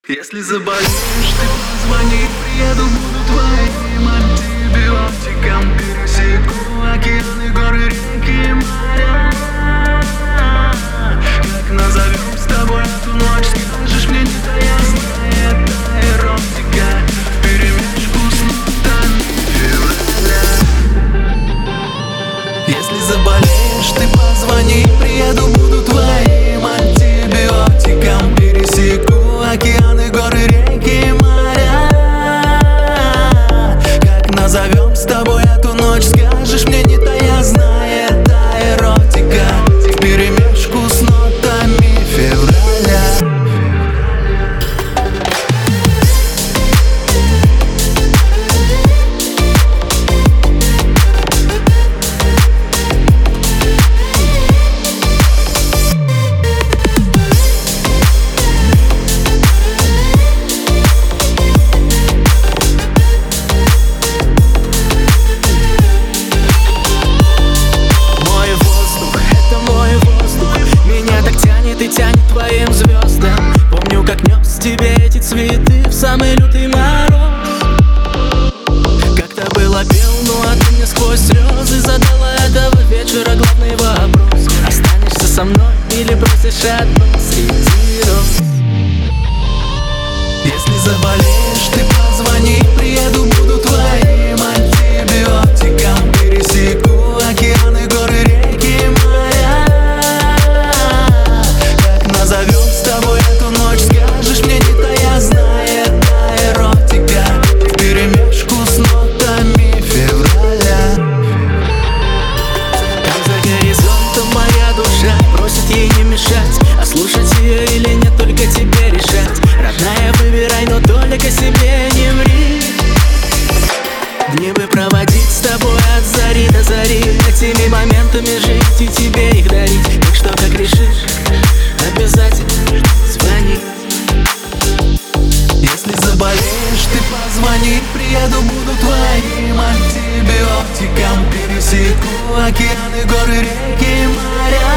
Если заболеешь, ты позвони, приеду, буду твоим антибиотиком. Пересеку океаны, горы, реки, моря. Как назовем с тобой эту ночь, скажешь мне, не таясная, это эротика вперемешку с нотами февраля. Если заболеешь, ты позвони, приеду, буду твоим антибиотиком. Пересеку океаны, горы, реки, моря. Как назовем с тобой эту ночь, скажешь мне, не таясная, это эротика вперемешку с нотами февраля. И тянет твоим звездам. Помню, как нес тебе эти цветы в самый лютый мороз. Как-то было пел, ну а ты мне сквозь слезы задала этого вечера главный вопрос: останешься со мной или бросишь одну среди роз? Если заболеешь, ты позвони, приеду, буду твоим антибиотиком. Пересеку океаны, горы, реки, моря. Назовем с тобой эту ночь, скажешь мне, не таясная, это эротика вперемешку с нотами февраля. Там за горизонтом моя душа просит ей не мешать, а слушать ее или нет, только тебе решать. Родная, выбирай, но только себе не ври. Дни бы проводить с тобой от зари до зари, этими моментами жить и тебе их дарить. Так что, как решишь, обязательно звони. Если заболеешь, ты позвони, приеду, буду твоим антибиотиком. Пересеку океаны, горы, реки, моря.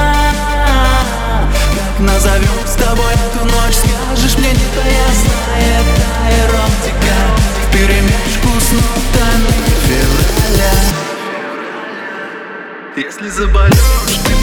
Как назовем с тобой эту ночь, скажешь мне, не таясная, это эротика вперемешку с нотами февраля. Если заболеешь, ты